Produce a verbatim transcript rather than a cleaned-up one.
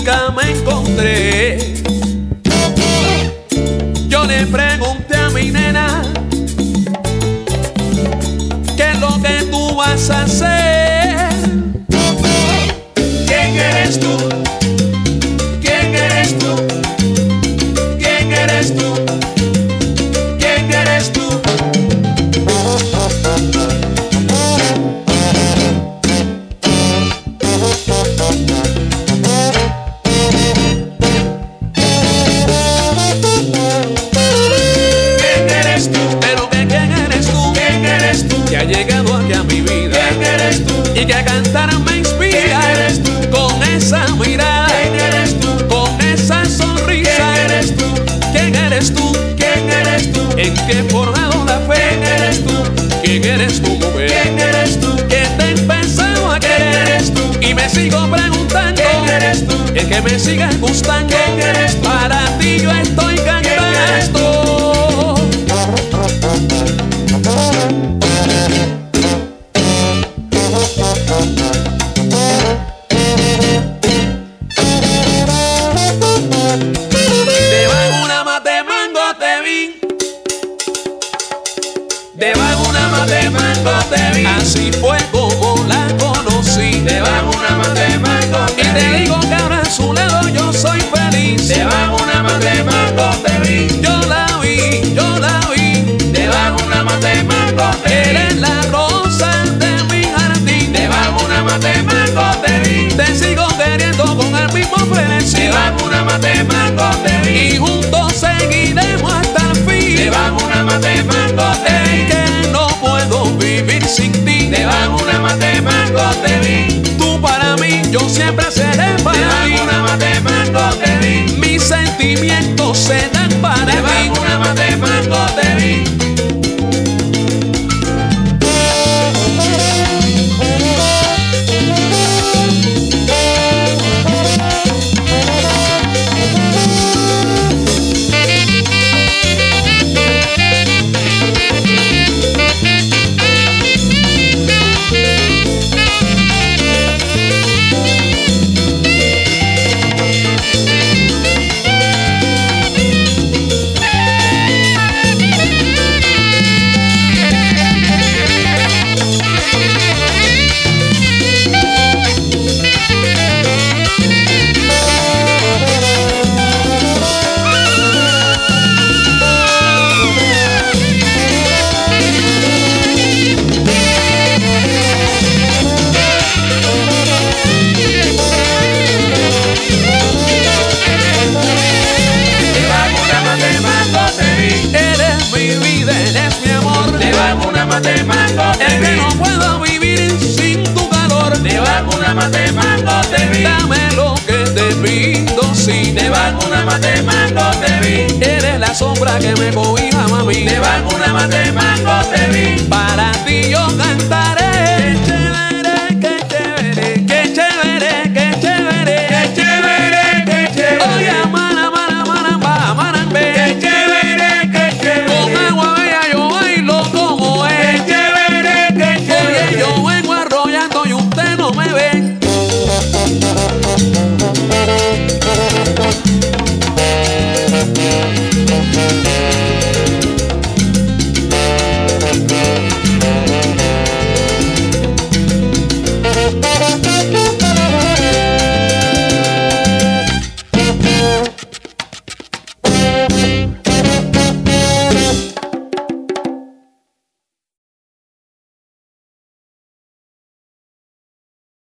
chica me encontré. Yo le pregunté a mi nena, ¿qué es lo que tú vas a hacer? ¿Quién eres tú? ¿Quién eres tú? ¿Quién eres tú? ¿Quién eres tú? Que ha llegado aquí a mi vida. ¿Quién eres tú? Y que a cantar me inspira. ¿Quién eres tú? Con esa mirada. ¿Quién eres tú? Con esa sonrisa. ¿Quién eres tú? ¿Quién eres tú? ¿Quién eres tú? ¿En qué he forjado la fe? ¿Quién eres tú? ¿Quién eres tú, mujer? ¿Quién eres tú? Que te he empezado a querer. ¿Quién eres tú? Y me sigo preguntando. ¿Quién eres tú? El que me siga gustando. ¿Quién eres tú? Para ti yo estoy cantando. Debajo una mate de mango te vi. Debajo una mate de mango te vi. Así fue como la conocí. Debajo una mate de mango te Y te vi. digo que ahora a su lado yo soy feliz. Debajo una mate de mango te vi. Yo la vi, yo la vi. Debajo una mate de mango te vi. Eres la rosa de mi jardín. Debajo una mate de mango te vi. Te sigo queriendo con el mismo frenesí. Debajo una mate de mango te vi. Y juntos seguiremos hasta el fin. Debajo una mate de mango te Es vi. que no puedo vivir sin ti. Debajo una mate de mango te vi. Tú para mí, yo siempre seré para ti. Debajo una mate de mango te vi. Mis sentimientos se dan para ti. Debajo una mate de mango te vi. Mate de mango te es vi. que no puedo vivir sin tu calor. Debajo una mate de mango te vi. Dame lo que te pido, sí. Debajo una mate de mango te vi. Eres la sombra que me cobija, mami. Debajo una mate de mango te vi. Para ti yo cantaré.